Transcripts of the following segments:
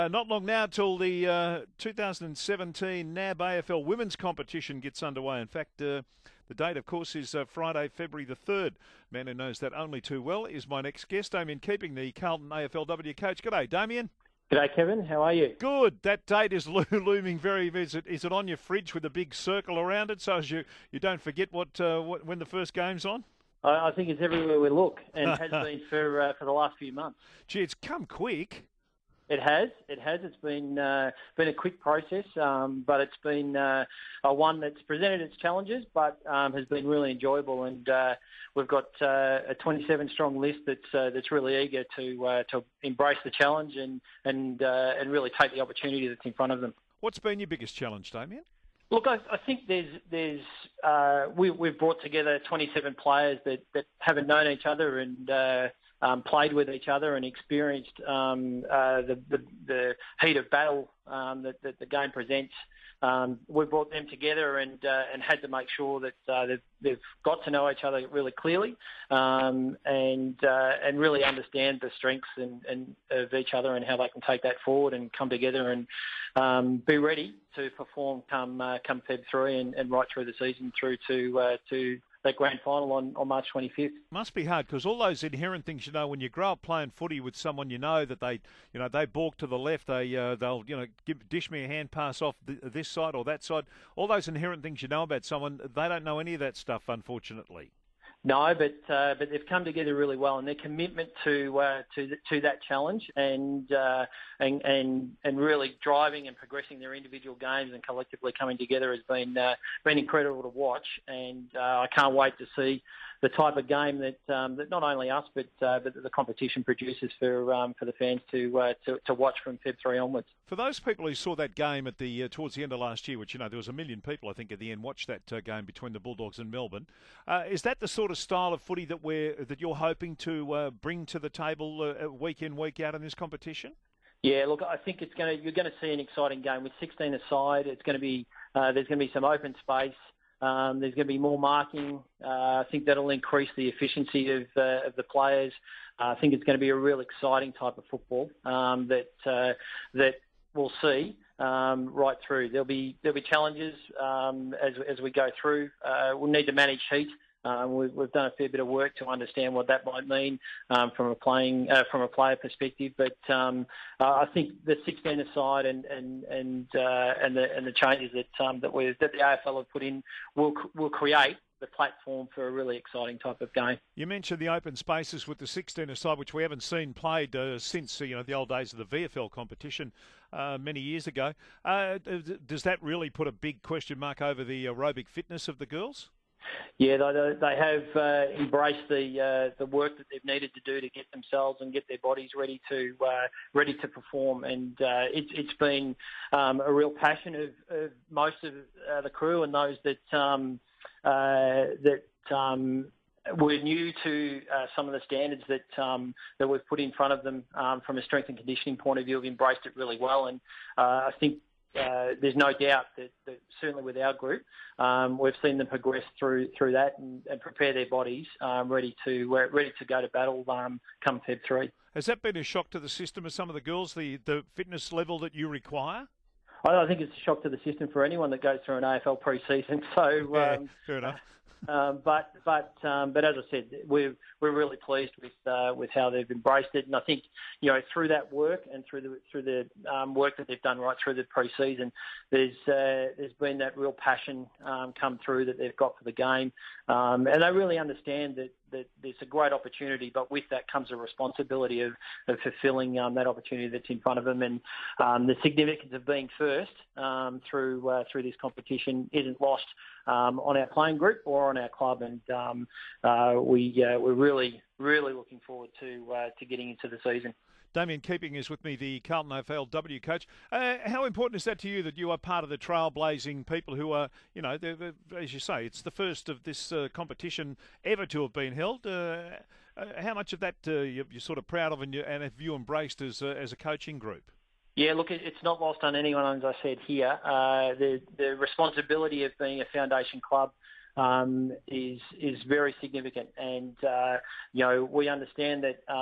Not long now till the 2017 NAB AFL Women's Competition gets underway. In fact, the date, of course, is Friday, February the 3rd. Man who knows that only too well is my next guest, Damien Keeping, the Carlton AFLW coach. G'day, Damien. G'day, Kevin. How are you? Good. That date is looming very. Is it on your fridge with a big circle around it so as you don't forget what when the first game's on? I think it's everywhere we look, and has been for the last few months. Gee, it's come quick. It has. It's been a quick process, but it's been one that's presented its challenges, but has been really enjoyable. And we've got a 27-strong list that's really eager to embrace the challenge and really take the opportunity that's in front of them. What's been your biggest challenge, Damien? Look, I think we've brought together 27 players that haven't known each other and played with each other and experienced the heat of battle that the game presents. We brought them together and had to make sure that they've got to know each other really clearly and really understand the strengths and of each other and how they can take that forward and come together and be ready to perform come Feb 3 and right through the season through to that grand final on March 25th. Must be hard because all those inherent things, when you grow up playing footy with someone, that they balk to the left, they'll dish me a hand pass off this side or that side. All those inherent things you know about someone, they don't know any of that stuff, unfortunately. No, but they've come together really well, and their commitment to that challenge and really driving and progressing their individual games and collectively coming together has been incredible to watch. And I can't wait to see the type of game that not only us but the competition produces for the fans to watch from Feb 3 onwards. For those people who saw that game at towards the end of last year, which there was 1 million people I think at the end watched that game between the Bulldogs and Melbourne, is that the sort of style of footy that you're hoping to bring to the table week in, week out in this competition? Yeah, look, I think you're going to see an exciting game with 16 aside. It's going to be there's going to be some open space. There's going to be more marking. I think that'll increase the efficiency of the players. I think it's going to be a real exciting type of football that we'll see right through. There'll be challenges as we go through. We'll need to manage heat. We've done a fair bit of work to understand what that might mean from a player perspective. But I think the 16 aside and the changes that the AFL have put in will create the platform for a really exciting type of game. You mentioned the open spaces with the 16 aside, which we haven't seen played since the old days of the VFL competition many years ago. Does that really put a big question mark over the aerobic fitness of the girls? Yeah, they have embraced the work that they've needed to do to get themselves and get their bodies ready to perform, and it's been a real passion of most of the crew and those that were new to some of the standards that we've put in front of them from a strength and conditioning point of view. Have embraced it really well, and I think. There's no doubt that certainly with our group, we've seen them progress through that and prepare their bodies ready to go to battle come Feb 3. Has that been a shock to the system of some of the girls, the fitness level that you require? I think it's a shock to the system for anyone that goes through an AFL pre-season. So fair enough. But as I said, we're really pleased with how they've embraced it, and I think through that work and through the work that they've done right through the pre-season, there's been that real passion come through that they've got for the game, and they really understand that there's a great opportunity, but with that comes a responsibility of fulfilling that opportunity that's in front of them, and the significance of being first through this competition isn't lost on our playing group or on our club, and we're really looking forward to getting into the season. Damien Keeping is with me, the Carlton AFLW coach. How important is that to you that you are part of the trailblazing people who are, as you say, it's the first of this competition ever to have been held. How much of that you're sort of proud of and have you embraced as a coaching group? Yeah, look, it's not lost on anyone, as I said here. The responsibility of being a foundation club is very significant, and we understand that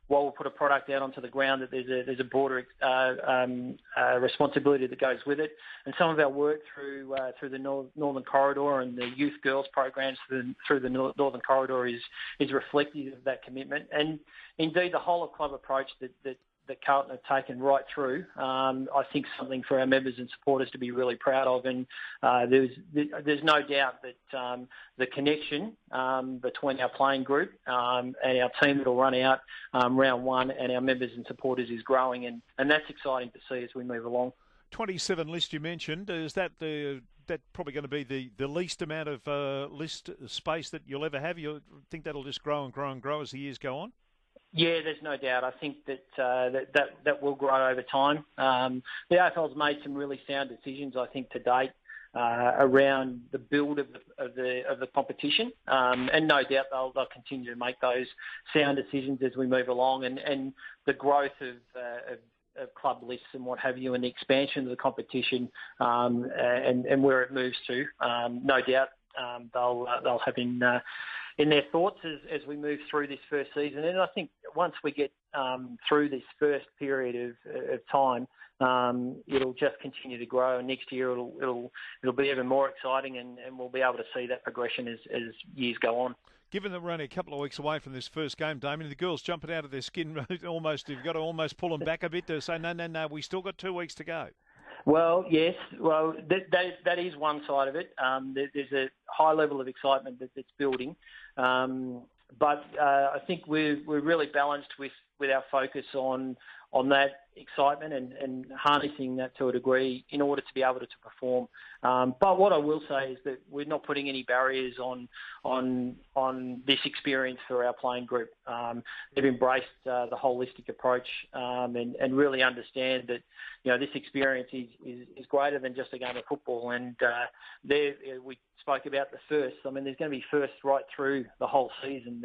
while we put a product out onto the ground, that there's a broader responsibility that goes with it. And some of our work through the Northern Corridor and the youth girls programs through the Northern Corridor is reflective of that commitment. And indeed, the whole of club approach that Carlton have taken right through, I think something for our members and supporters to be really proud of. And there's no doubt that the connection between our playing group and our team that will run out round one and our members and supporters is growing, and that's exciting to see as we move along. 27 list you mentioned, is that probably going to be the least amount of list space that you'll ever have? You think that'll just grow and grow and grow as the years go on? Yeah, there's no doubt. I think that will grow over time. The AFL's made some really sound decisions, I think, to date around the build of the competition, and no doubt they'll continue to make those sound decisions as we move along, and the growth of club lists and what have you, and the expansion of the competition, and where it moves to. No doubt they'll have in their thoughts as we move through this first season. And I think once we get through this first period of time, it'll just continue to grow. And next year it'll be even more exciting, and we'll be able to see that progression as years go on. Given that we're only a couple of weeks away from this first game, Damien, the girls jumping out of their skin almost. You've got to almost pull them back a bit to say, no, we still got 2 weeks to go. Well, yes. Well, that is one side of it. There's a high level of excitement that's building. But I think we're really balanced with our focus on that excitement and harnessing that to a degree in order to be able to perform. But what I will say is that we're not putting any barriers on this experience for our playing group. They've embraced the holistic approach and really understand that this experience is greater than just a game of football. And we spoke about the firsts. I mean, there's going to be firsts right through the whole season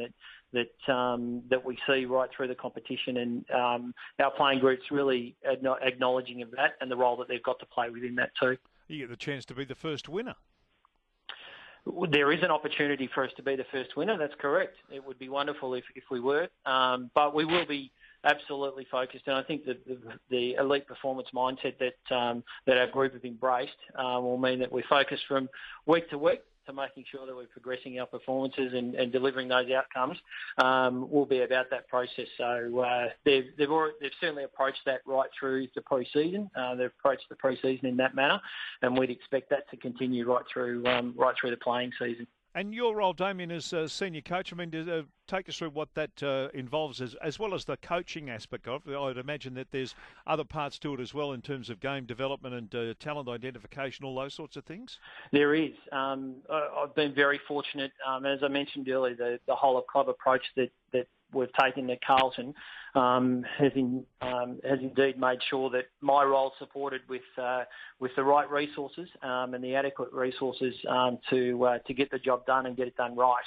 that we see right through the competition, and our playing group's really acknowledging of that and the role that they've got to play within that too. You get the chance to be the first winner. There is an opportunity for us to be the first winner, that's correct. It would be wonderful if we were, but we will be absolutely focused, and I think that the elite performance mindset that our group have embraced will mean that we focus from week to week to making sure that we're progressing our performances and delivering those outcomes. Will be about that process. So they've certainly approached that right through the pre-season. They've approached the pre-season in that manner, and we'd expect that to continue right through the playing season. And your role, Damien, as senior coach, I mean, take us through what that involves as well as the coaching aspect of it. I'd imagine that there's other parts to it as well in terms of game development and talent identification, all those sorts of things. There is. I've been very fortunate, as I mentioned earlier, the whole of club approach that we've taken at Carlton has indeed made sure that my role supported with the right resources and the adequate resources to get the job done and get it done right.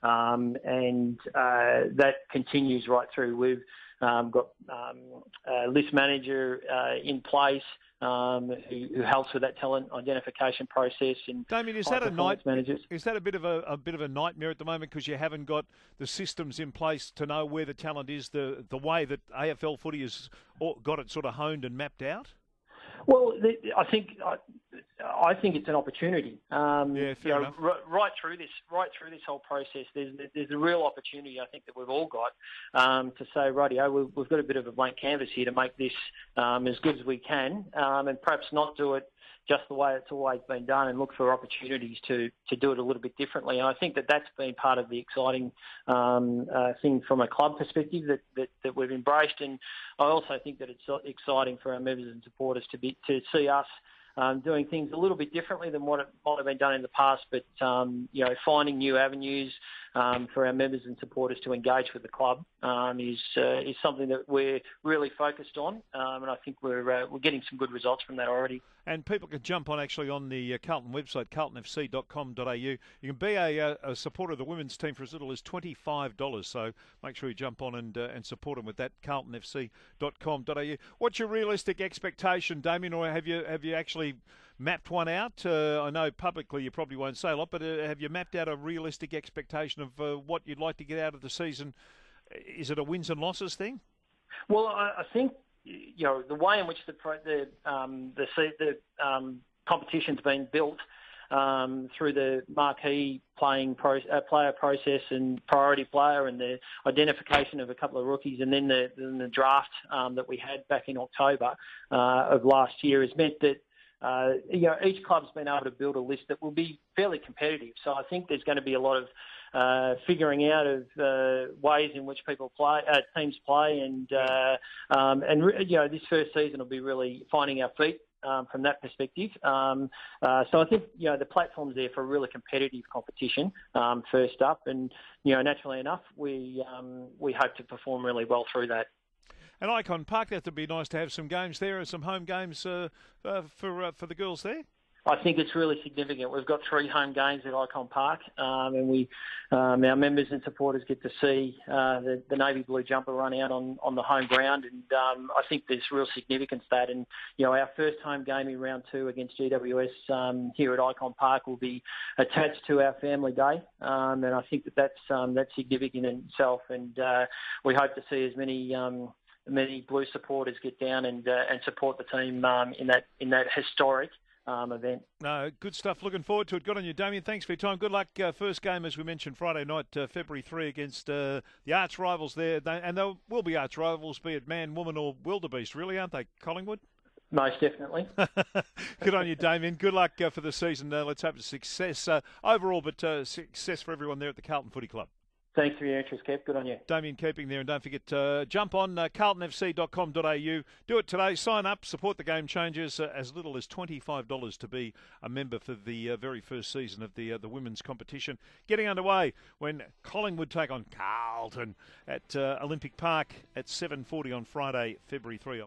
And that continues right through. We've got a list manager in place who helps with that talent identification process. And Damien, is that a bit of a nightmare at the moment because you haven't got the systems in place to know where the talent is, the way that AFL footy has got it sort of honed and mapped out? Well, I think it's an opportunity. Yeah, fair enough. Right through this whole process, there's a real opportunity. I think that we've all got to say, rightio, we've got a bit of a blank canvas here to make this as good as we can, and perhaps not do it just the way it's always been done, and look for opportunities to do it a little bit differently. And I think that's been part of the exciting thing from a club perspective that we've embraced. And I also think that it's exciting for our members and supporters to see us doing things a little bit differently than what it might have been done in the past, but finding new avenues for our members and supporters to engage with the club is something that we're really focused on, and I think we're getting some good results from that already. And people can jump on actually on the Carlton website, carltonfc.com.au. You can be a supporter of the women's team for as little as $25. So make sure you jump on and support them with that, carltonfc.com.au. What's your realistic expectation, Damien, or have you actually mapped one out? I know publicly you probably won't say a lot, but have you mapped out a realistic expectation of what you'd like to get out of the season is it a wins and losses thing? Well, I think the way in which the competition's been built through the marquee player process and priority player and the identification of a couple of rookies, and then the draft that we had back in October of last year has meant that each club's been able to build a list that will be fairly competitive. So I think there's going to be a lot of figuring out of ways in which teams play, and this first season will be really finding our feet from that perspective. So I think the platform's there for a really competitive competition first up, and naturally enough, we hope to perform really well through that. And Icon Park, that would be nice to have some games there, and some home games for the girls there. I think it's really significant. We've got 3 home games at Icon Park, and our members and supporters get to see the navy blue jumper run out on the home ground, and I think there's real significance to that. And our first home game in round 2 against GWS here at Icon Park will be attached to our family day, and I think that's significant in itself. And we hope to see as many blue supporters get down and support the team in that historic event. No, good stuff. Looking forward to it. Good on you, Damien. Thanks for your time. Good luck. First game, as we mentioned, Friday night, February 3 against the arch rivals there. And there will be arch rivals, be it man, woman or wildebeest, really, aren't they, Collingwood? Most definitely. Good on you, Damien. Good luck for the season. Let's hope success overall, but success for everyone there at the Carlton Footy Club. Thanks for your interest, Kev. Good on you. Damien Keeping there, and don't forget to jump on carltonfc.com.au. Do it today. Sign up. Support the Game Changers. As little as $25 to be a member for the very first season of the women's competition. Getting underway when Collingwood take on Carlton at Olympic Park at 7:40 on Friday, February 3.